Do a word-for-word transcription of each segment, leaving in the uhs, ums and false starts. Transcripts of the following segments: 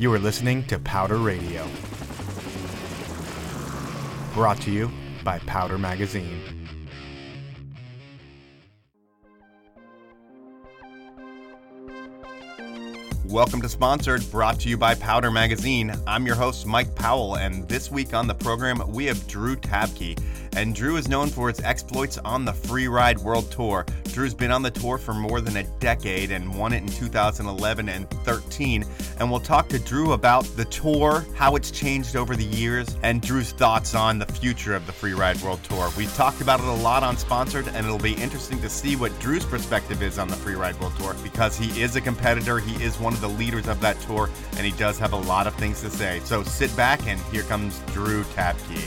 You are listening to Powder Radio, brought to you by Powder Magazine. Welcome to Sponsored, brought to you by Powder Magazine. I'm your host, Mike Powell, and this week on the program, we have Drew Tabke. And Drew is known for his exploits on the Freeride World Tour. Drew's been on the tour for more than a decade and won it in two thousand eleven and thirteen. And we'll talk to Drew about the tour, how it's changed over the years, and Drew's thoughts on the future of the Freeride World Tour. We've talked about it a lot on Sponsored, and it'll be interesting to see what Drew's perspective is on the Freeride World Tour, because he is a competitor, he is one of the leaders of that tour, and he does have a lot of things to say. So sit back, and here comes Drew Tabke.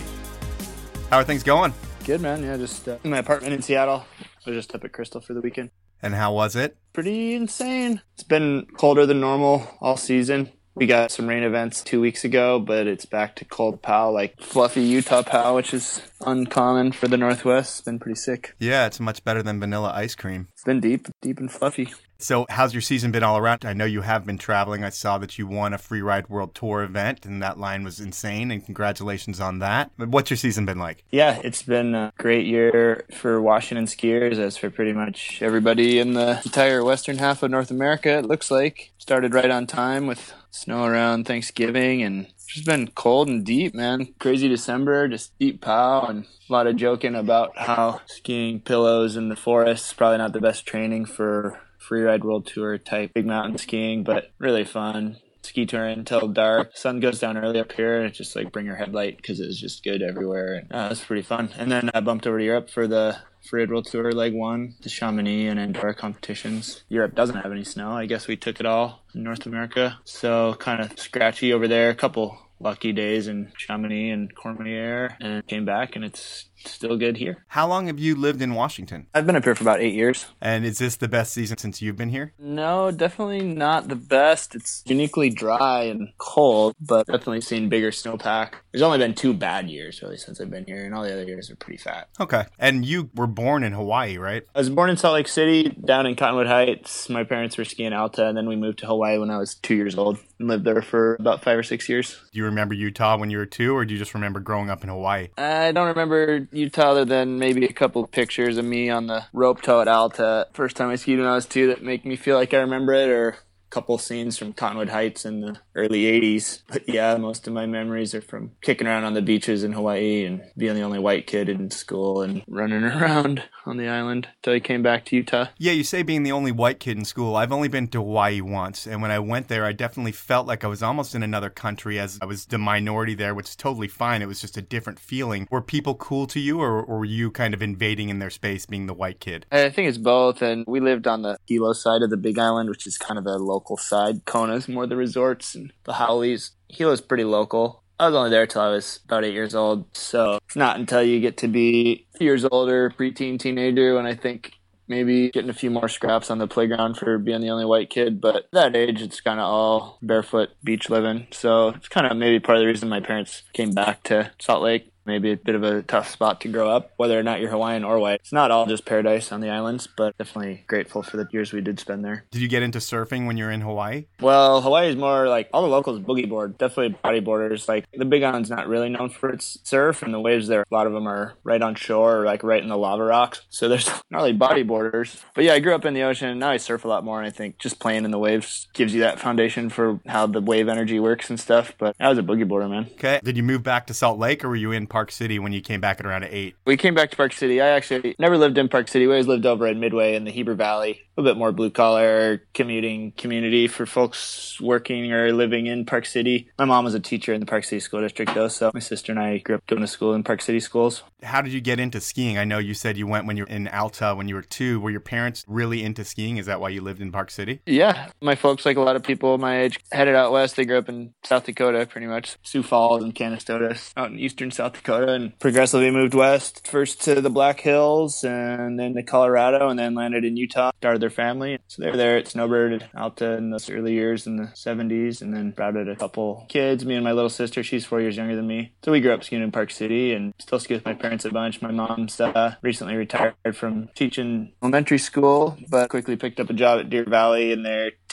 How are things going? Good, man. Yeah, just uh, in my apartment in Seattle. I was just up at Crystal for the weekend. And how was it? Pretty insane. It's been colder than normal all season. We got some rain events two weeks ago, but it's back to cold pow, like fluffy Utah pow, which is uncommon for the Northwest. It's been pretty sick. Yeah, it's much better than vanilla ice cream. It's been deep, deep and fluffy. So how's your season been all around? I know you have been traveling. I saw that you won a Freeride World Tour event, and that line was insane, and congratulations on that. But what's your season been like? Yeah, it's been a great year for Washington skiers, as for pretty much everybody in the entire western half of North America, it looks like. Started right on time with snow around Thanksgiving, and it's just been cold and deep, man. Crazy December, just deep pow, and a lot of joking about how skiing pillows in the forest is probably not the best training for Freeride World Tour type big mountain skiing, but really fun. Ski touring until dark. Sun goes down early up here, and it's just like bring your headlight because it was just good everywhere. And, uh, it was pretty fun. And then I bumped over to Europe for the Freeride World Tour Leg one, the Chamonix and Andorra competitions. Europe doesn't have any snow. I guess we took it all in North America. So kind of scratchy over there. A couple lucky days in Chamonix and Courmayeur, and came back, and it's still good here. How long have you lived in Washington? I've been up here for about eight years. And is this the best season since you've been here? No, definitely not the best. It's uniquely dry and cold, but definitely seen bigger snowpack. There's only been two bad years, really, since I've been here, and all the other years are pretty fat. Okay. And you were born in Hawaii, right? I was born in Salt Lake City, down in Cottonwood Heights. My parents were skiing Alta, and then we moved to Hawaii when I was two years old and lived there for about five or six years. Do you remember Utah when you were two, or do you just remember growing up in Hawaii? I don't remember Utah other than maybe a couple pictures of me on the rope tow at Alta. First time I skied when I was two that make me feel like I remember it, or a couple scenes from Cottonwood Heights in the early eighties. But yeah, most of my memories are from kicking around on the beaches in Hawaii and being the only white kid in school and running around on the island until I came back to Utah. Yeah, you say being the only white kid in school. I've only been to Hawaii once, and when I went there, I definitely felt like I was almost in another country, as I was the minority there, which is totally fine. It was just a different feeling. Were people cool to you, or, or were you kind of invading in their space being the white kid? I think it's both, and we lived on the Hilo side of the Big Island, which is kind of the local side. Kona's more the resorts, and the Howleys. Hilo's pretty local. I was only there till I was about eight years old, so it's not until you get to be years older, preteen, teenager, when I think maybe getting a few more scraps on the playground for being the only white kid. But at that age, it's kind of all barefoot beach living. So it's kind of maybe part of the reason my parents came back to Salt Lake. Maybe a bit of a tough spot to grow up, whether or not you're Hawaiian or white. It's not all just paradise on the islands, but definitely grateful for the years we did spend there. Did you get into surfing when you were in Hawaii? Well, Hawaii is more like all the locals boogie board, definitely bodyboarders. Like the Big Island's not really known for its surf, and the waves there, a lot of them are right on shore or like right in the lava rocks. So there's not really bodyboarders. But yeah, I grew up in the ocean, and now I surf a lot more, and I think just playing in the waves gives you that foundation for how the wave energy works and stuff. But I was a boogie boarder, man. Okay. Did you move back to Salt Lake, or were you in Park City when you came back at around eight? We came back to Park City. I actually never lived in Park City. We always lived over in Midway in the Heber Valley. A little bit more blue-collar commuting community for folks working or living in Park City. My mom was a teacher in the Park City School District, though, so my sister and I grew up going to school in Park City schools. How did you get into skiing? I know you said you went when you were in Alta when you were two. Were your parents really into skiing? Is that why you lived in Park City? Yeah. My folks, like a lot of people my age, headed out west. They grew up in South Dakota, pretty much. Sioux Falls and Canastota, out in eastern South Dakota, and progressively moved west, first to the Black Hills and then to Colorado, and then landed in Utah, started their family. So they were there at Snowbird, Alta in those early years in the seventies, and then sprouted a couple kids, me and my little sister. She's four years younger than me. So we grew up skiing in Park City and still ski with my parents a bunch. My mom's uh, recently retired from teaching elementary school, but quickly picked up a job at Deer Valley, and their ticket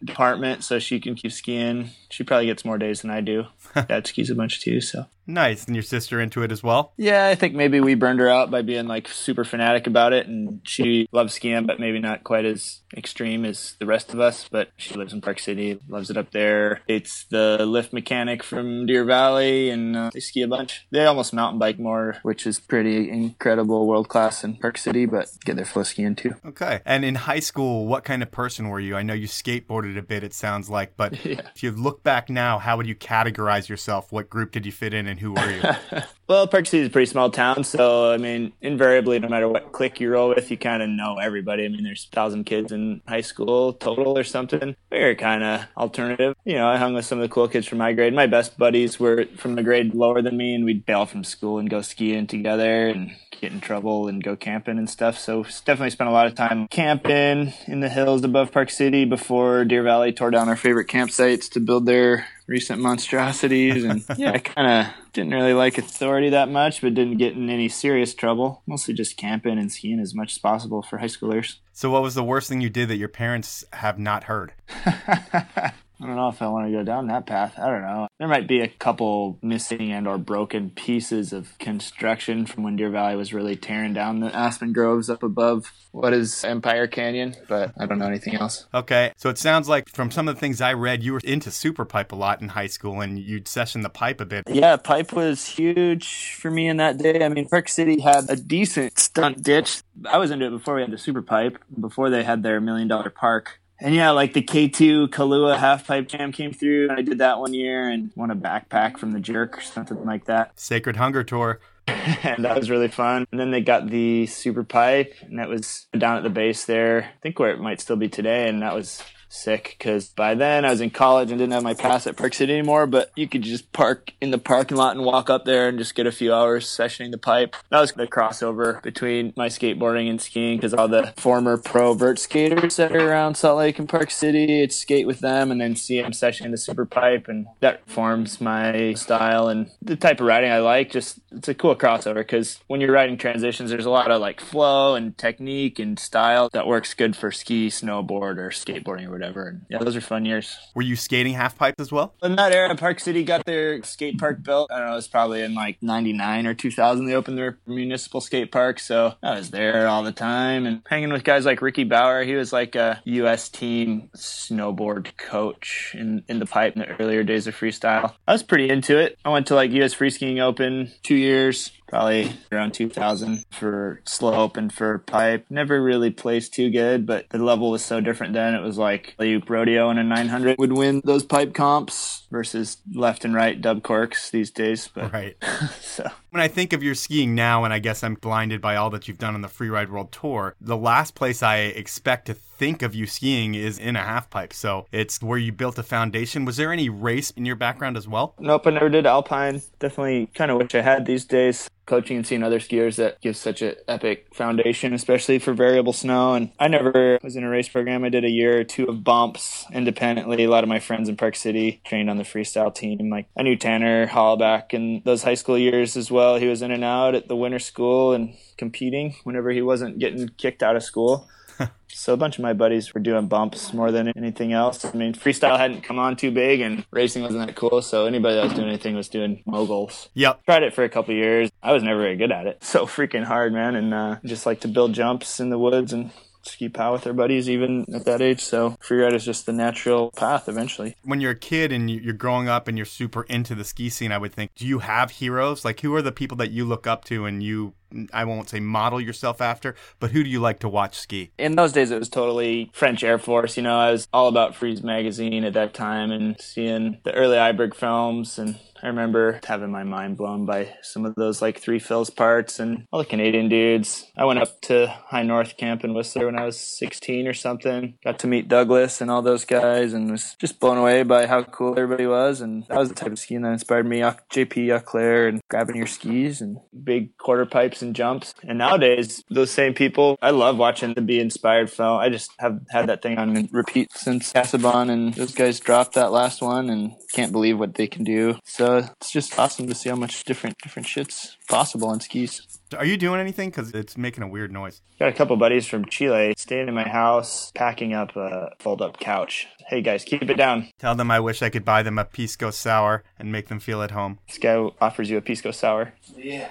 department so she can keep skiing. She probably gets more days than I do. Dad skis a bunch too, so. Nice. And your sister into it as well? Yeah, I think maybe we burned her out by being like super fanatic about it, and she loves skiing, but maybe not quite as extreme as the rest of us. But she lives in Park City, loves it up there. It's the lift mechanic from Deer Valley, and uh, they ski a bunch. They almost mountain bike more, which is pretty incredible, world class in Park City, but get their flow skiing too. Okay. And in high school, what kind of person were you? I know you skateboarded a bit, it sounds like, but yeah. If you look back now, how would you categorize yourself? What group did you fit in, and who were you? Well, Park City is a pretty small town, so, I mean, invariably, no matter what clique you roll with, you kind of know everybody. I mean, there's a thousand kids in high school total or something. We were kind of alternative. You know, I hung with some of the cool kids from my grade. My best buddies were from a grade lower than me, and we'd bail from school and go skiing together and get in trouble and go camping and stuff. So definitely spent a lot of time camping in the hills above Park City before Deer Valley tore down our favorite campsites to build their recent monstrosities. And yeah, I kind of didn't really like authority that much, but didn't get in any serious trouble. Mostly just camping and skiing as much as possible for high schoolers. So what was the worst thing you did that your parents have not heard? I don't know if I want to go down that path. I don't know. There might be a couple missing and or broken pieces of construction from when Deer Valley was really tearing down the aspen groves up above what is Empire Canyon, but I don't know anything else. Okay. So it sounds like from some of the things I read, you were into super pipe a lot in high school, and you'd session the pipe a bit. Yeah, pipe was huge for me in that day. I mean, Park City had a decent stunt ditch. I was into it before we had the super pipe, before they had their million dollar park. And yeah, like the K two Kahlua half pipe jam came through, and I did that one year and won a backpack from the Jerk or something like that. Sacred Hunger Tour. And that was really fun. And then they got the super pipe, and that was down at the base there, I think where it might still be today, and that was sick because by then I was in college and didn't have my pass at Park City anymore, but you could just park in the parking lot and walk up there and just get a few hours sessioning the pipe. That was the crossover between my skateboarding and skiing, because all the former pro vert skaters that are around Salt Lake and Park City, it's skate with them and then see them sessioning the super pipe, and that forms my style and the type of riding I like. Just it's a cool crossover because when you're riding transitions, there's a lot of like flow and technique and style that works good for ski, snowboard, or skateboarding or whatever. And yeah, those are fun years. Were you skating half pipe as well? In that era, Park City got their skate park built. I don't know, it was probably in like ninety-nine or two thousand they opened their municipal skate park. So I was there all the time and hanging with guys like Ricky Bauer. He was like a U S team snowboard coach in, in the pipe in the earlier days of freestyle. I was pretty into it. I went to like U S Free Skiing Open two years. Probably around two thousand for slope and for pipe. Never really placed too good, but the level was so different then. It was like a rodeo and a nine hundred would win those pipe comps versus left and right dub corks these days. But, right. So when I think of your skiing now, and I guess I'm blinded by all that you've done on the Freeride World Tour, the last place I expect to think of you skiing is in a half pipe. So it's where you built a foundation. Was there any race in your background as well? Nope, I never did alpine. Definitely kind of wish I had these days. Coaching and seeing other skiers that give such an epic foundation, especially for variable snow. And I never was in a race program. I did a year or two of bumps independently. A lot of my friends in Park City trained on the freestyle team. Like I knew Tanner Hollaback in those high school years as well. He was in and out at the winter school and competing whenever he wasn't getting kicked out of school. So a bunch of my buddies were doing bumps more than anything else. I mean, freestyle hadn't come on too big and racing wasn't that cool. So anybody that was doing anything was doing moguls. Yep. Tried it for a couple of years. I was never very good at it. So freaking hard, man. And uh, just like to build jumps in the woods and ski pow with their buddies even at that age. So freeride is just the natural path eventually. When you're a kid and you're growing up and you're super into the ski scene, I would think, do you have heroes? Like who are the people that you look up to and you, I won't say model yourself after, but who do you like to watch ski? In those days, it was totally French Air Force. You know, I was all about Freeze magazine at that time and seeing the early Iberg films. And I remember having my mind blown by some of those like Three Phil's parts and all the Canadian dudes. I went up to High North Camp in Whistler when I was sixteen or something. Got to meet Douglas and all those guys and was just blown away by how cool everybody was. And that was the type of skiing that inspired me. J P Auclair and grabbing your skis and big quarter pipes and jumps. And nowadays, those same people, I love watching the Be Inspired film. I just have had that thing on repeat since Casabon and those guys dropped that last one and can't believe what they can do. So uh, it's just awesome to see how much different different shit's possible on skis. Are you doing anything? Because it's making a weird noise. Got a couple buddies from Chile staying in my house, packing up a fold-up couch. Hey guys, keep it down. Tell them I wish I could buy them a Pisco Sour and make them feel at home. This guy offers you a Pisco Sour. Yeah.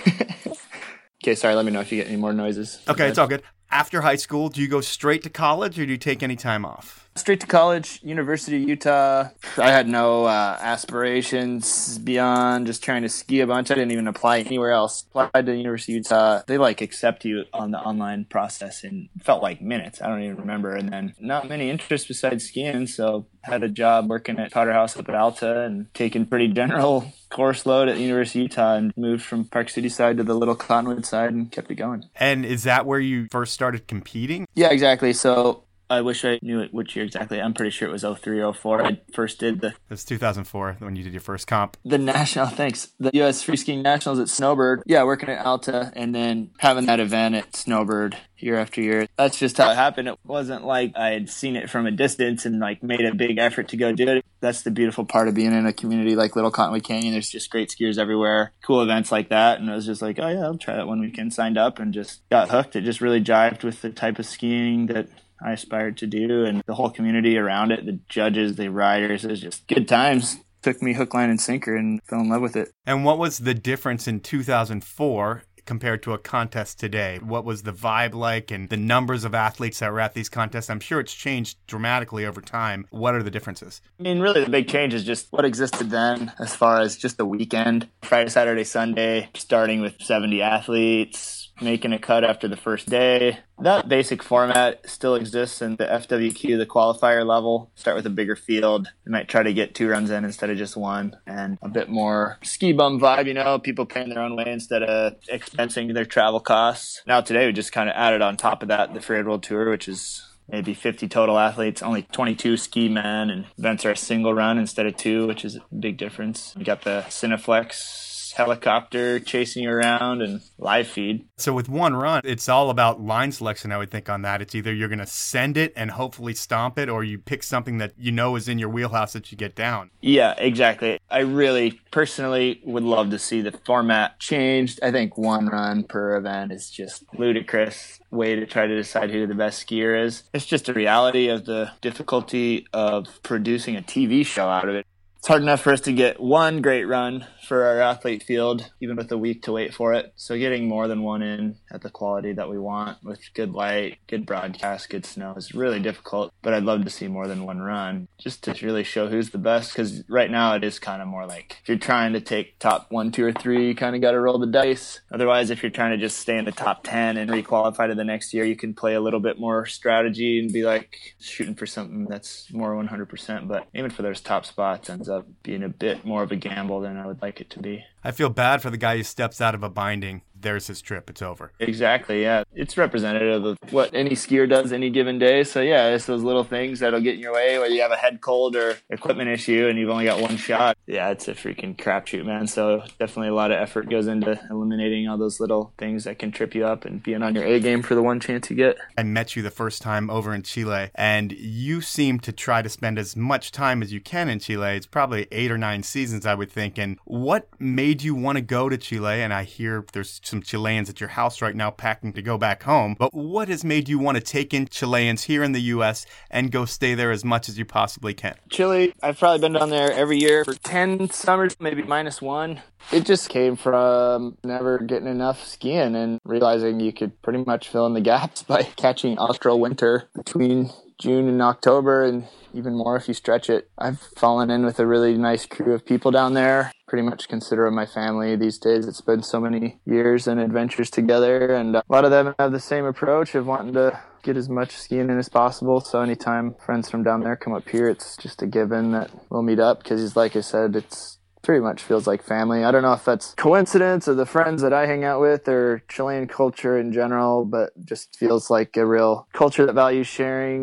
Okay, sorry, let me know if you get any more noises. Okay, it's all good. After high school, do you go straight to college or do you take any time off? Straight to college, University of Utah. I had no uh, aspirations beyond just trying to ski a bunch. I didn't even apply anywhere else. Applied to University of Utah. They like accept you on the online process in felt like minutes. I don't even remember. And then not many interests besides skiing, so had a job working at Powder House up at Alta and taking pretty general course load at the University of Utah and moved from Park City side to the little Cottonwood side and kept it going. And is that where you first started competing? Yeah, exactly. So I wish I knew it which year exactly. I'm pretty sure it was oh three, oh four. I first did the... It was two thousand four when you did your first comp. The national, thanks. The U S Free Skiing Nationals at Snowbird. Yeah, working at Alta and then having that event at Snowbird year after year. That's just how it happened. It wasn't like I had seen it from a distance and like made a big effort to go do it. That's the beautiful part of being in a community like Little Cottonwood Canyon. There's just great skiers everywhere, cool events like that. And I was just like, oh yeah, I'll try that one weekend. Signed up and just got hooked. It just really jived with the type of skiing that I aspired to do, and the whole community around it, the judges, the riders. It was just good times. Took me hook, line, and sinker and fell in love with it. And what was the difference in two thousand four compared to a contest today? What was the vibe like and the numbers of athletes that were at these contests? I'm sure it's changed dramatically over time. What are the differences? I mean, really the big change is just what existed then as far as just the weekend. Friday, Saturday, Sunday, starting with seventy athletes, making a cut after the first day. That basic format still exists in the F W Q, the qualifier level. Start with a bigger field. They might try to get two runs in instead of just one. And a bit more ski bum vibe, you know, people paying their own way instead of expensing their travel costs. Now today we just kind of added on top of that the Freeride World Tour, which is maybe fifty total athletes, only twenty-two ski men, and events are a single run instead of two, which is a big difference. We got the Cineflex helicopter chasing you around and live feed. So with one run, it's all about line selection, I would think, on that. It's either you're going to send it and hopefully stomp it, or you pick something that you know is in your wheelhouse that you get down. Yeah, exactly. I really personally would love to see the format changed. I think one run per event is just ludicrous way to try to decide who the best skier is. It's just a reality of the difficulty of producing a T V show out of it. It's hard enough for us to get one great run for our athlete field, even with a week to wait for it. So getting more than one in at the quality that we want with good light, good broadcast, good snow is really difficult. But I'd love to see more than one run just to really show who's the best. Because right now it is kind of more like if you're trying to take top one, two, or three, you kind of got to roll the dice. Otherwise, if you're trying to just stay in the top ten and re-qualify to the next year, you can play a little bit more strategy and be like shooting for something that's more one hundred percent. But even for those top spots ends up being a bit more of a gamble than I would like it to be. I feel bad for the guy who steps out of a binding. There's his trip. It's over. Exactly, yeah. It's representative of what any skier does any given day. So, yeah, it's those little things that'll get in your way, whether you have a head cold or equipment issue and you've only got one shot. Yeah, it's a freaking crapshoot, man. So definitely a lot of effort goes into eliminating all those little things that can trip you up and being on your A game for the one chance you get. I met you the first time over in Chile, and you seem to try to spend as much time as you can in Chile. It's probably eight or nine seasons, I would think. And what made you want to go to Chile? And I hear there's some Chileans at your house right now packing to go back home. But what has made you want to take in Chileans here in the U S and go stay there as much as you possibly can? Chile, I've probably been down there every year for ten summers, maybe minus one. It just came from never getting enough skiing and realizing you could pretty much fill in the gaps by catching austral winter between June and October, and even more if you stretch it. I've fallen in with a really nice crew of people down there. Pretty much consider them my family these days. It's been so many years and adventures together, and a lot of them have the same approach of wanting to get as much skiing in as possible. So anytime friends from down there come up here, it's just a given that we'll meet up because, like I said, it's pretty much feels like family. I don't know if that's coincidence or the friends that I hang out with or Chilean culture in general, but just feels like a real culture that values sharing,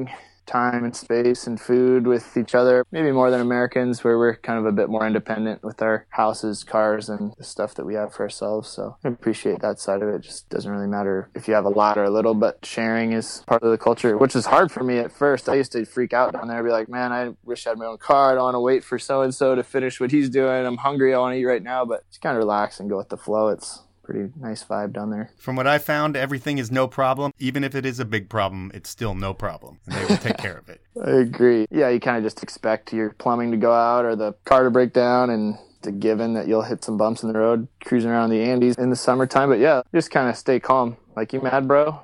time and space and food with each other, maybe more than Americans, where we're kind of a bit more independent with our houses, cars, and the stuff that we have for ourselves. So I appreciate that side of it. It just doesn't really matter if you have a lot or a little, but sharing is part of the culture, which is hard for me at first. I used to freak out down there, be like, man, I wish I had my own car. I don't want to wait for so-and-so to finish what he's doing. I'm hungry. I want to eat right now, but just kind of relax and go with the flow. It's pretty nice vibe down there. From what I found, everything is no problem. Even if it is a big problem, it's still no problem. And they will take care of it. I agree. Yeah, you kind of just expect your plumbing to go out or the car to break down, and it's a given that you'll hit some bumps in the road cruising around the Andes in the summertime. But yeah, just kind of stay calm. Like, you mad, bro?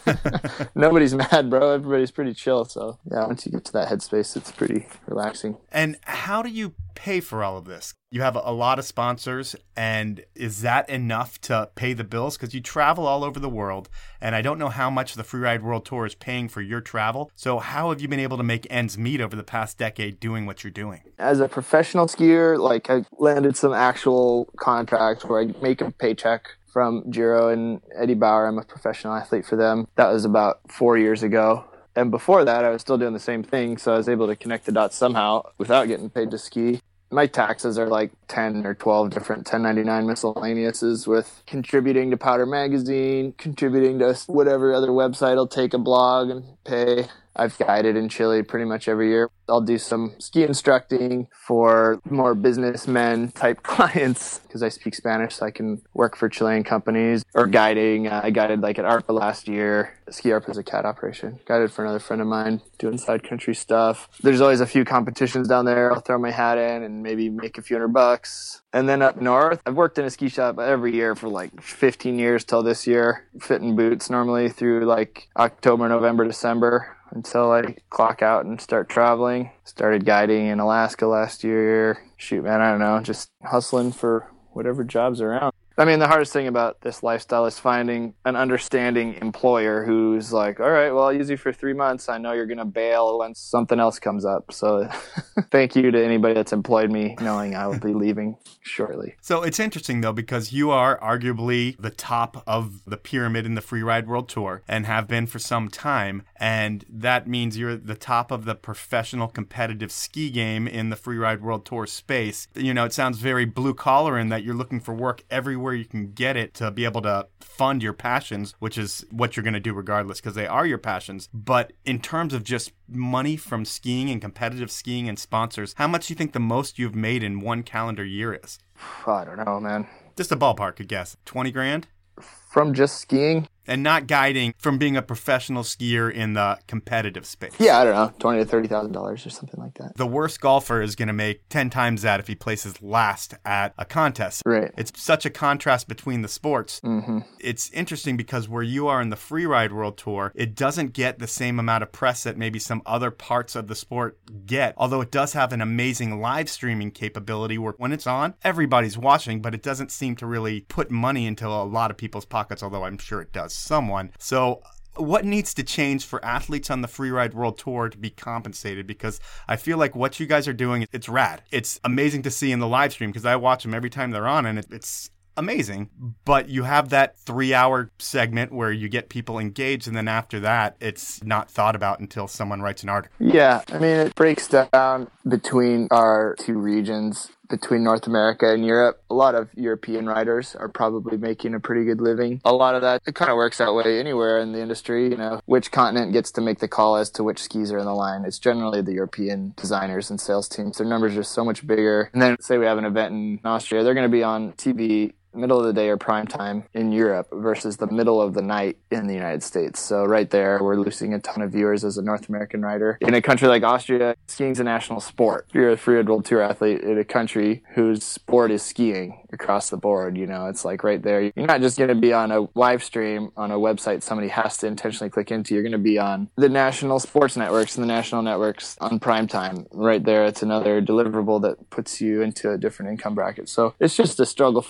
Nobody's mad, bro. Everybody's pretty chill. So yeah, once you get to that headspace, it's pretty relaxing. And how do you pay for all of this? You have a lot of sponsors, and is that enough to pay the bills? Because you travel all over the world, and I don't know how much the Freeride World Tour is paying for your travel. So how have you been able to make ends meet over the past decade doing what you're doing? As a professional skier, like, I landed some actual contracts where I make a paycheck from Giro and Eddie Bauer. I'm a professional athlete for them. That was about four years ago. And before that, I was still doing the same thing, so I was able to connect the dots somehow without getting paid to ski. My taxes are like ten or twelve different ten ninety-nine miscellaneouses, with contributing to Powder Magazine, contributing to whatever other website will take a blog and pay. I've guided in Chile pretty much every year. I'll do some ski instructing for more businessmen type clients because I speak Spanish, so I can work for Chilean companies. Or guiding. Uh, I guided like at ARPA last year. Ski ARPA is a cat operation. Guided for another friend of mine doing side country stuff. There's always a few competitions down there. I'll throw my hat in and maybe make a few hundred bucks. And then up north, I've worked in a ski shop every year for like fifteen years till this year, fitting boots normally through like October, November, December, until I clock out and start traveling. Started guiding in Alaska last year. Shoot, man, I don't know, just hustling for whatever jobs are around. I mean, the hardest thing about this lifestyle is finding an understanding employer who's like, all right, well, I'll use you for three months. I know you're going to bail when something else comes up. So thank you to anybody that's employed me, knowing I will be leaving shortly. So it's interesting, though, because you are arguably the top of the pyramid in the Freeride World Tour and have been for some time. And that means you're the top of the professional competitive ski game in the Freeride World Tour space. You know, it sounds very blue collar in that you're looking for work everywhere you can get it to be able to fund your passions, which is what you're going to do regardless, because they are your passions. But in terms of just money from skiing and competitive skiing and sponsors, how much do you think the most you've made in one calendar year is? I don't know, man. Just a ballpark, I guess. twenty grand? From just skiing? And not guiding, from being a professional skier in the competitive space. Yeah, I don't know, twenty to thirty thousand dollars or something like that. The worst golfer is going to make ten times that if he places last at a contest. Right. It's such a contrast between the sports. Mm-hmm. It's interesting because where you are in the Freeride World Tour, it doesn't get the same amount of press that maybe some other parts of the sport get. Although it does have an amazing live streaming capability where when it's on, everybody's watching, but it doesn't seem to really put money into a lot of people's pockets, although I'm sure it does someone. So what needs to change for athletes on the Freeride World Tour to be compensated? Because I feel like what you guys are doing, it's rad. It's amazing to see in the live stream because I watch them every time they're on, and it, it's amazing. But you have that three-hour segment where you get people engaged, and then after that, it's not thought about until someone writes an article. Yeah, I mean, it breaks down between our two regions. Between North America and Europe, a lot of European riders are probably making a pretty good living. A lot of that, it kind of works that way anywhere in the industry. You know, which continent gets to make the call as to which skis are in the line? It's generally the European designers and sales teams. Their numbers are so much bigger. And then say we have an event in Austria, they're going to be on T V middle of the day or prime time in Europe versus the middle of the night in the United States. So right there, we're losing a ton of viewers as a North American rider. In a country like Austria, skiing's a national sport. You're a Freeride World Tour athlete in a country whose sport is skiing across the board. You know, it's like right there. You're not just going to be on a live stream on a website somebody has to intentionally click into. You're going to be on the national sports networks and the national networks on prime time. Right there, it's another deliverable that puts you into a different income bracket. So it's just a struggle for us to get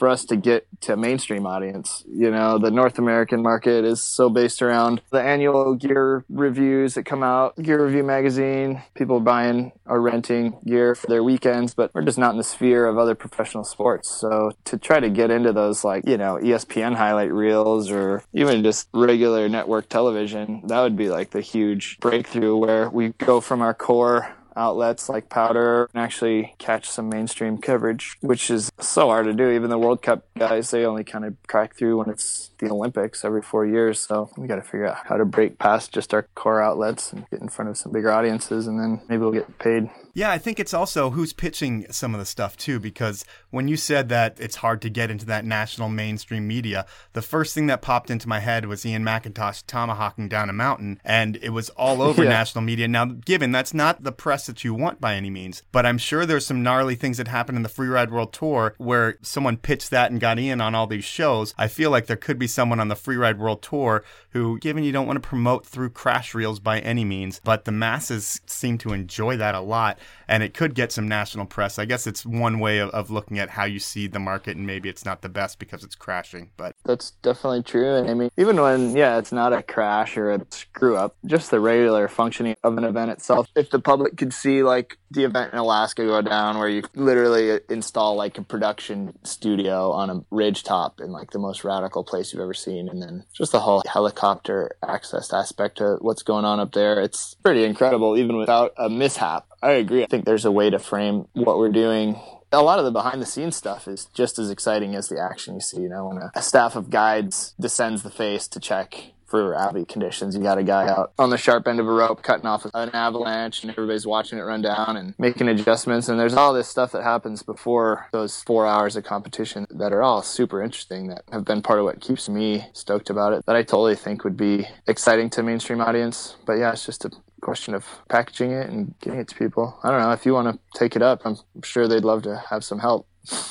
get to mainstream audience. You know, the North American market is so based around the annual gear reviews that come out, Gear Review magazine, people buying or renting gear for their weekends, but we're just not in the sphere of other professional sports. So to try to get into those, like, you know, E S P N highlight reels or even just regular network television, that would be like the huge breakthrough where we go from our core outlets like Powder and actually catch some mainstream coverage, which is so hard to do. Even the World Cup guys, they only kind of crack through when it's the Olympics every four years. So we got to figure out how to break past just our core outlets and get in front of some bigger audiences, and then maybe we'll get paid. Yeah, I think it's also who's pitching some of the stuff too, because when you said that it's hard to get into that national mainstream media, the first thing that popped into my head was Ian McIntosh tomahawking down a mountain, and it was all over yeah. national media. Now, given that's not the press that you want by any means, but I'm sure there's some gnarly things that happened in the Freeride World Tour where someone pitched that and got Ian on all these shows. I feel like there could be someone on the Freeride World Tour who, given you don't want to promote through crash reels by any means, but the masses seem to enjoy that a lot. And it could get some national press. I guess it's one way of, of looking at how you see the market, and maybe it's not the best because it's crashing. But that's definitely true. And I mean, even when, yeah, it's not a crash or a screw up, just the regular functioning of an event itself. If the public could see like the event in Alaska go down where you literally install like a production studio on a ridge top in like the most radical place you've ever seen, and then just the whole helicopter access aspect to what's going on up there, it's pretty incredible even without a mishap. I agree. I think there's a way to frame what we're doing. A lot of the behind the scenes stuff is just as exciting as the action you see. You know, when a, a staff of guides descends the face to check for Avi conditions, you got a guy out on the sharp end of a rope cutting off an avalanche, and everybody's watching it run down and making adjustments. And there's all this stuff that happens before those four hours of competition that are all super interesting, that have been part of what keeps me stoked about it, that I totally think would be exciting to mainstream audience. But yeah, it's just a question of packaging it and getting it to people. I don't know, if you want to take it up, I'm sure they'd love to have some help.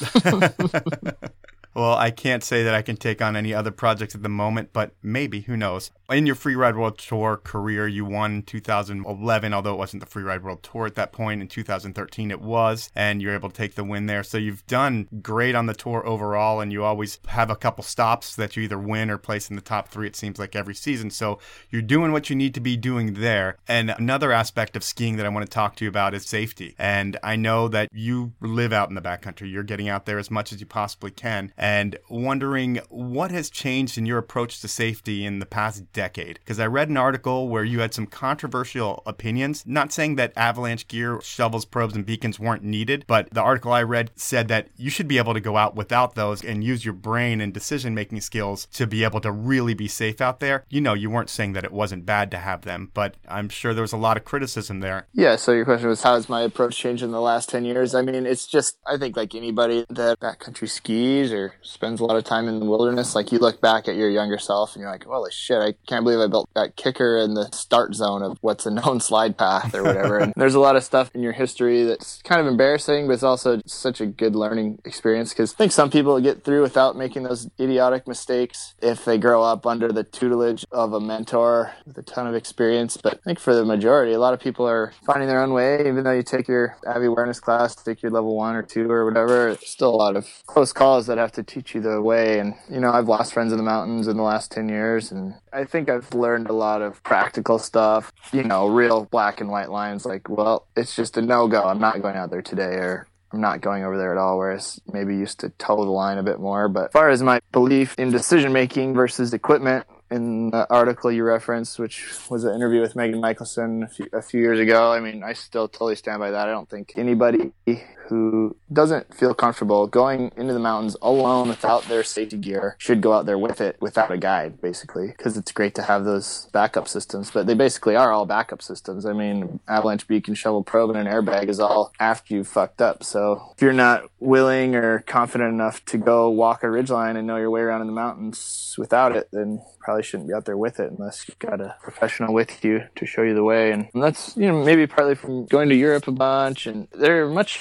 Well, I can't say that I can take on any other projects at the moment, but maybe, who knows. In your Freeride World Tour career, you won in two thousand eleven, although it wasn't the Freeride World Tour at that point. In two thousand thirteen, it was, and you're able to take the win there. So you've done great on the tour overall, and you always have a couple stops that you either win or place in the top three, it seems like, every season. So you're doing what you need to be doing there. And another aspect of skiing that I want to talk to you about is safety. And I know that you live out in the backcountry. You're getting out there as much as you possibly can. And wondering what has changed in your approach to safety in the past decade. Because I read an article where you had some controversial opinions, not saying that avalanche gear, shovels, probes, and beacons weren't needed, but the article I read said that you should be able to go out without those and use your brain and decision-making skills to be able to really be safe out there. You know, you weren't saying that it wasn't bad to have them, but I'm sure there was a lot of criticism there. Yeah, so your question was, how has my approach changed in the last ten years? I mean, it's just, I think like anybody that backcountry skis or spends a lot of time in the wilderness, like you look back at your younger self and you're like, holy shit, I can't believe I built that kicker in the start zone of what's a known slide path or whatever. And there's a lot of stuff in your history that's kind of embarrassing, but it's also such a good learning experience, because I think some people get through without making those idiotic mistakes if they grow up under the tutelage of a mentor with a ton of experience. But I think for the majority, a lot of people are finding their own way. Even though you take your Avi awareness class, take your level one or two or whatever, there's still a lot of close calls that have to teach you the way. And, you know, I've lost friends in the mountains in the last ten years, and I think I've learned a lot of practical stuff, you know, real black and white lines like, well, it's just a no-go. I'm not going out there today, or I'm not going over there at all, whereas maybe used to toe the line a bit more. But as far as my belief in decision-making versus equipment, in the article you referenced, which was an interview with Megan Michelson a few, a few years ago, I mean, I still totally stand by that. I don't think anybody who doesn't feel comfortable going into the mountains alone without their safety gear should go out there with it without a guide, basically, because it's great to have those backup systems, but they basically are all backup systems. I mean, avalanche beacon, shovel probe, and an airbag is all after you've fucked up. So if you're not willing or confident enough to go walk a ridgeline and know your way around in the mountains without it, then probably shouldn't be out there with it unless you've got a professional with you to show you the way. And that's, you know, maybe partly from going to Europe a bunch, and they're much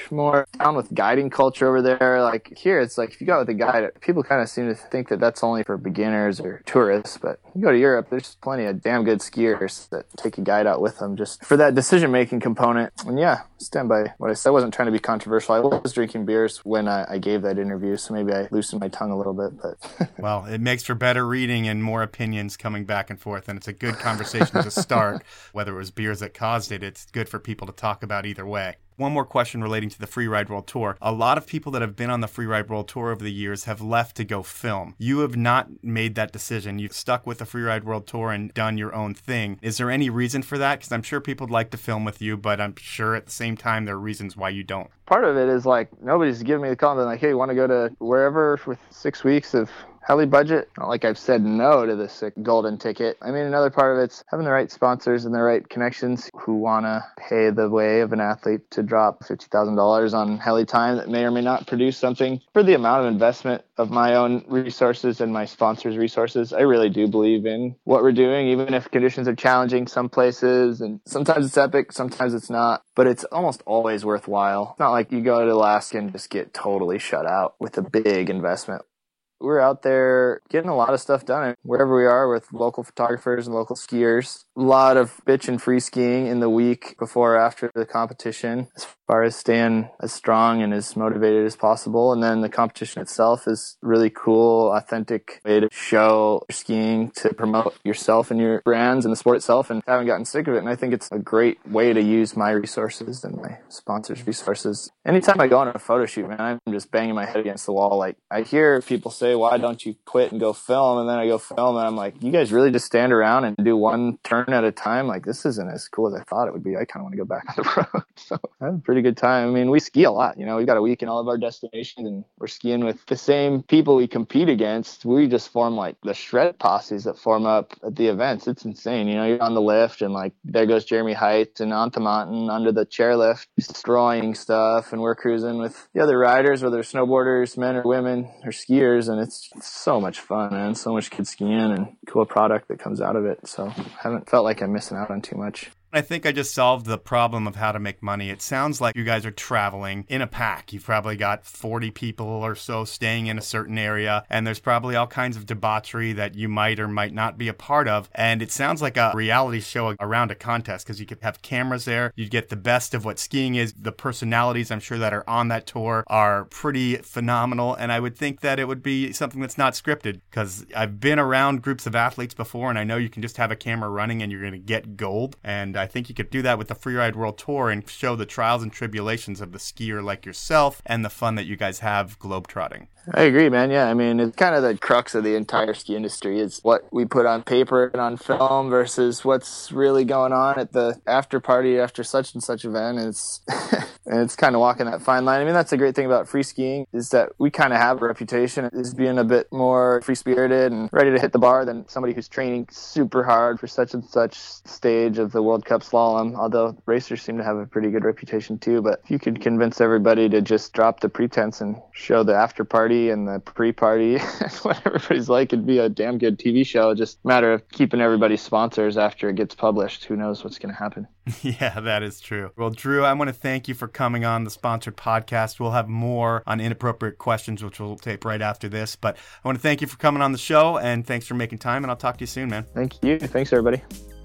much more down with guiding culture over there. Like here, it's like if you go out with a guide, people kind of seem to think that that's only for beginners or tourists. But you go to Europe, there's plenty of damn good skiers that take a guide out with them just for that decision-making component. And yeah, stand by what I said. I wasn't trying to be controversial. I was drinking beers when I, I gave that interview, so maybe I loosened my tongue a little bit. But well, it makes for better reading and more opinions coming back and forth, and it's a good conversation to start. Whether it was beers that caused it, it's good for people to talk about either way. One more question relating to the Freeride World Tour. A lot of people that have been on the Freeride World Tour over the years have left to go film. You have not made that decision. You've stuck with the Freeride World Tour and done your own thing. Is there any reason for that? Because I'm sure people would like to film with you, but I'm sure at the same time there are reasons why you don't. Part of it is like nobody's giving me the call and like, hey, you want to go to wherever with six weeks of heli budget? Not like I've said no to this golden ticket. I mean, another part of it's having the right sponsors and the right connections who want to pay the way of an athlete to drop fifty thousand dollars on heli time that may or may not produce something for the amount of investment of my own resources and my sponsors' resources. I really do believe in what we're doing, even if conditions are challenging some places, and sometimes it's epic, sometimes it's not, but it's almost always worthwhile. It's not like you go to Alaska and just get totally shut out with a big investment. We're out there getting a lot of stuff done wherever we are with local photographers and local skiers. A lot of bitch and free skiing in the week before or after the competition, as far as staying as strong and as motivated as possible. And then the competition itself is really cool, authentic way to show skiing, to promote yourself and your brands and the sport itself, and I haven't gotten sick of it. And I think it's a great way to use my resources and my sponsors' resources. Anytime I go on a photo shoot, man, I'm just banging my head against the wall. Like, I hear people say, why don't you quit and go film? And then I go film and I'm like, you guys really just stand around and do one turn at a time? Like, this isn't as cool as I thought it would be. I kind of want to go back on the road. So I had a pretty good time. I mean, we ski a lot. You know, we've got a week in all of our destinations and we're skiing with the same people we compete against. We just form like the shred posses that form up at the events. It's insane. You know, you're on the lift and like there goes Jeremy Height and onto mountain under the chairlift, destroying stuff. And we're cruising with the other riders, whether snowboarders, men or women or skiers. And it's It's so much fun, man. So much kid skiing and cool product that comes out of it. So I haven't felt like I'm missing out on too much. I think I just solved the problem of how to make money. It sounds like you guys are traveling in a pack. You've probably got forty people or so staying in a certain area, and there's probably all kinds of debauchery that you might or might not be a part of. And it sounds like a reality show around a contest because you could have cameras there. You'd get the best of what skiing is. The personalities, I'm sure, that are on that tour are pretty phenomenal, and I would think that it would be something that's not scripted because I've been around groups of athletes before, and I know you can just have a camera running and you're going to get gold. And I think you could do that with the Freeride World Tour and show the trials and tribulations of the skier like yourself and the fun that you guys have globetrotting. I agree, man. Yeah, I mean, it's kind of the crux of the entire ski industry is what we put on paper and on film versus what's really going on at the after party after such and such event. And it's and it's kind of walking that fine line. I mean, that's the great thing about free skiing is that we kind of have a reputation as being a bit more free-spirited and ready to hit the bar than somebody who's training super hard for such and such stage of the World Cup slalom, although racers seem to have a pretty good reputation too. But if you could convince everybody to just drop the pretense and show the after party and the pre-party what everybody's like, it'd be a damn good T V show. Just a matter of keeping everybody's sponsors after it gets published. Who knows what's going to happen? Yeah, that is true. Well, Drew, I want to thank you for coming on the sponsored podcast. We'll have more on inappropriate questions, which we'll tape right after this. But I want to thank you for coming on the show, and thanks for making time, and I'll talk to you soon, man. Thank you. Thanks, everybody.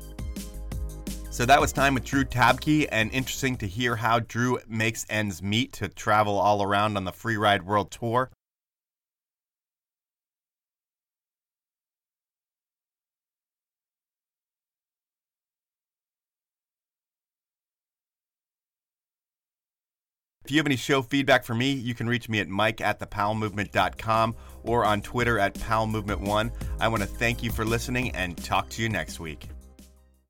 So that was time with Drew Tabke, and interesting to hear how Drew makes ends meet to travel all around on the Freeride World Tour. If you have any show feedback for me, you can reach me at mike at the powell movement dot com or on Twitter at powell movement one. I want to thank you for listening and talk to you next week.